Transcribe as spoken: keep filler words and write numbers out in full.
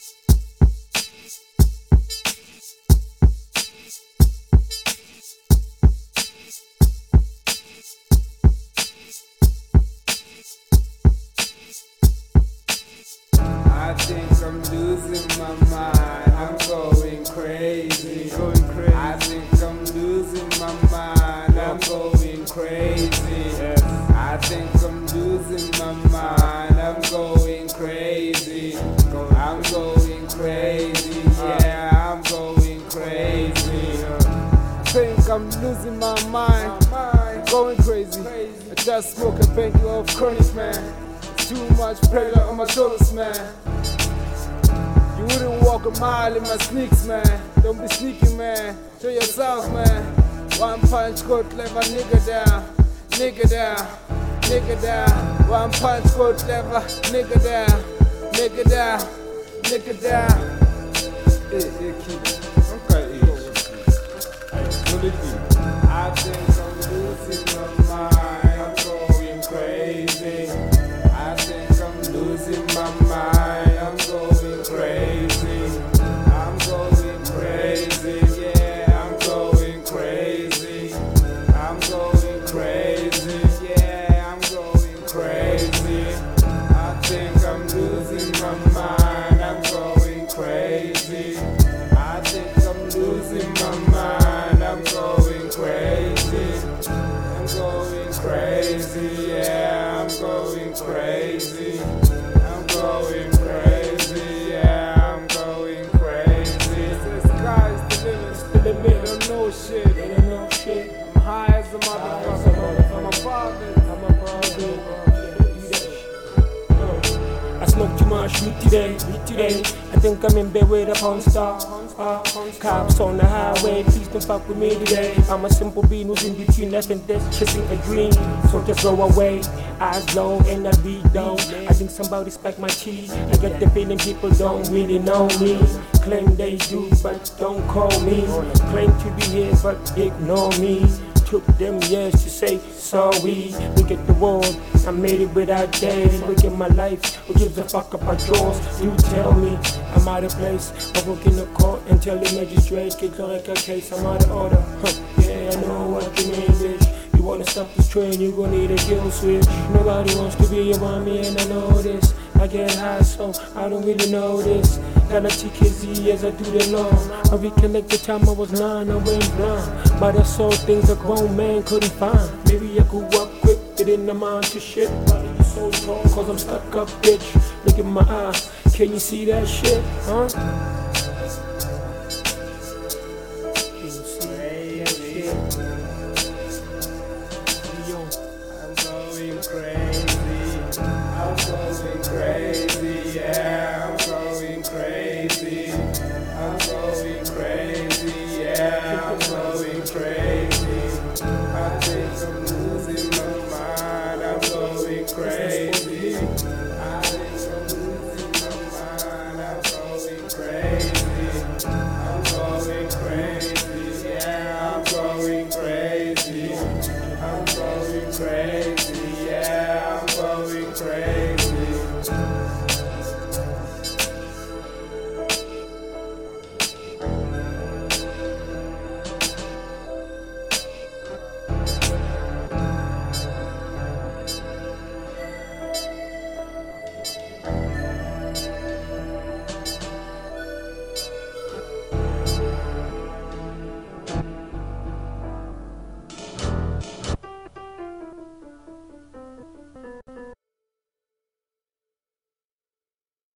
I think I'm losing my mind, I'm going crazy. Going crazy. I think I'm losing my mind, I'm going crazy. Yes. I think I'm losing my mind, I'm going crazy. I'm going crazy, yeah, I'm going crazy. I think I'm losing my mind, going crazy. I just smoke a painkiller of chronic, man. Too much pressure on my shoulders, man. You wouldn't walk a mile in my sneaks, man. Don't be sneaky, man. Show yourself, man. One punch go clever, nigga down, nigga down, nigga down. One punch go clever, nigga down, nigga down, nigga down. Hey, hey, kid. Okay, I think I'm losing my mind. I'm going crazy. I think I'm losing my mind. I'm going crazy. I'm going crazy. Yeah, I'm going crazy. I'm going crazy. Yeah, I'm going crazy. I think I'm losing my mind. I'm going crazy. I think I'm losing my mind. I'm going crazy. I'm going crazy. Yeah, I'm going crazy. I'm going crazy. Yeah, I'm going crazy. This guy's the limit. Still the limit. Don't know shit. They don't know shit. I'm high as a motherfucker. I'm a father. I'm a father. I smoke too much weed today, weed today. I think I'm in bed with a porn star. Uh, cops on the highway, please don't fuck with me today. I'm a simple being who's in between life and death, chasing a dream. So just go away, eyes low and I be down. I think somebody spiked my cheese. I get the feeling people don't really know me. Claim they do, but don't call me. Claim to be here, but ignore me. Took them years to say sorry. Look at the world, I made it without days. Look at my life, who gives a fuck about yours? You tell me, I'm out of place. I walk in the court and tell the magistrate, get correct a case, I'm out of order. Huh. Yeah, I know what you mean, bitch. You wanna stop this train, you gon' need a kill switch. Nobody wants to be around me and I know this. I get high, so I don't really know this. Gotta take it easy as I do the law. I recollect the time I was nine, I went blind. But I saw things a grown man couldn't find. Maybe I grew up quick, didn't amount to shit. Why you so tall? Cause I'm stuck up, bitch. Look at my eyes, can you see that shit, huh? Can you see that shit? I'm going crazy. I'm going crazy. Yeah, I'm going crazy. I'm going crazy. Yeah, I'm going crazy. I think I'm losing my mind. I'm going crazy. I think I'm losing my mind. I'm going crazy. I'm going crazy. Yeah, I'm going crazy. I'm going crazy.